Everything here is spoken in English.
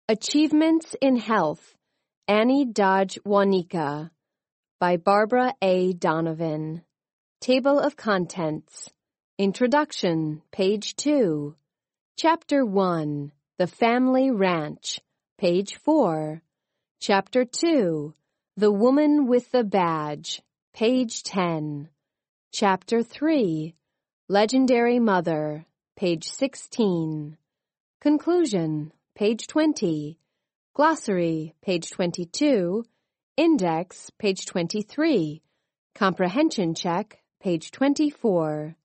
Achievements in Health, Annie Dodge Wanika, by Barbara A. Donovan. Table of Contents. Introduction, page 2. Chapter 1, The Family Ranch, page 4. Chapter 2, The Woman with the Badge, page 10. Chapter 3, Legendary Mother, page 16. Conclusion, page 20. Glossary, page 22. Index, page 23. Comprehension check, page 24.